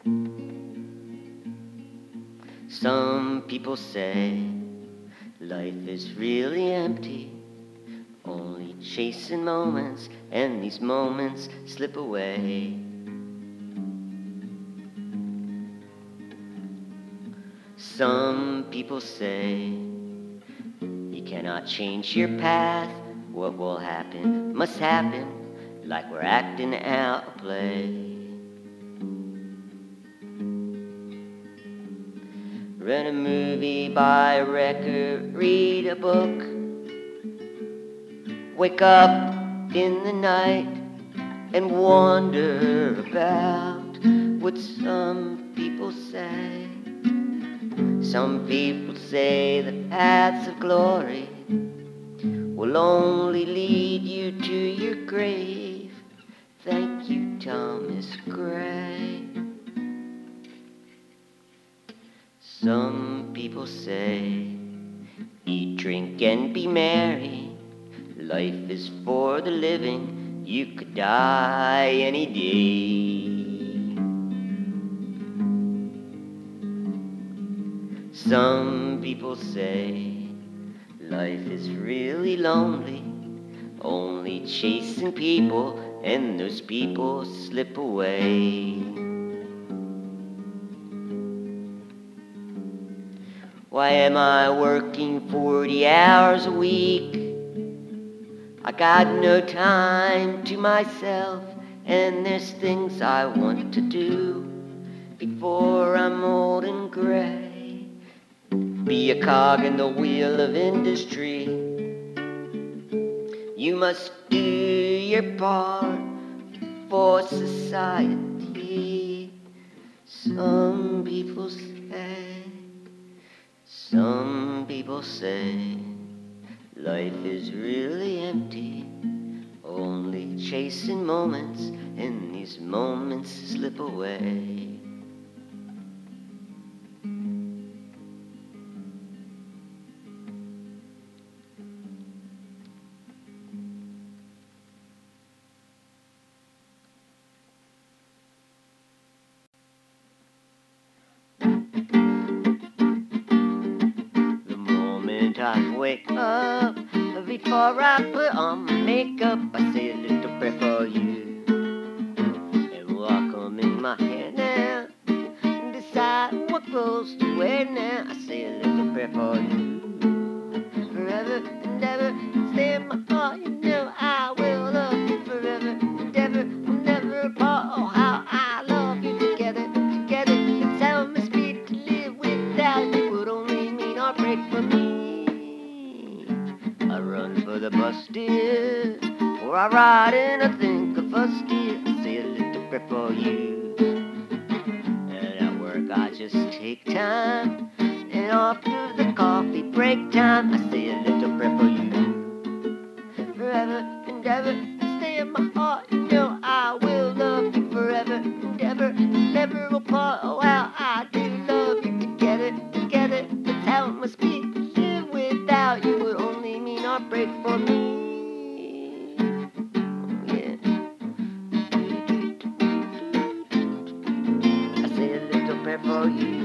Some people say life is really empty, only chasing moments, and these moments slip away. Some people say you cannot change your path. What will happen must happen, like we're acting out a play. Rent a movie, buy a record, read a book. Wake up in the night and wonder about what some people say. Some people say the paths of glory will only lead you to your grave. Thank you, Thomas Gray. Some people say, eat, drink, and be merry. Life is for the living, you could die any day. Some people say, life is really lonely, only chasing people, and those people slip away. Why am I working 40 hours a week? I got no time to myself, and there's things I want to do before I'm old and gray. Be a cog in the wheel of industry. You must do your part for society. Some people say life is really empty, only chasing moments, and these moments slip away. I wake up, before I put on my makeup, I say a little prayer for you. And walk 'em in my hair now, and decide what clothes to wear now. I say a little prayer for you. Forever and ever, stay in my heart, you know I will love you forever and ever. We'll never apart, oh how I love you. Together, together, it's how it must be to live without you. Would only mean heartbreak for me. I run for the bus, dear, or I ride and I think of us, dear. I say a little prayer for you. And at work I just take time, and after the coffee break time, I say a little prayer for you. Forever and ever, stay in my heart, you know I will love you forever and ever, never apart. Oh how I do love you. Together, together, that's how it must be. Live without you would only mean heartbreak for me. Yeah. I say a little prayer for you.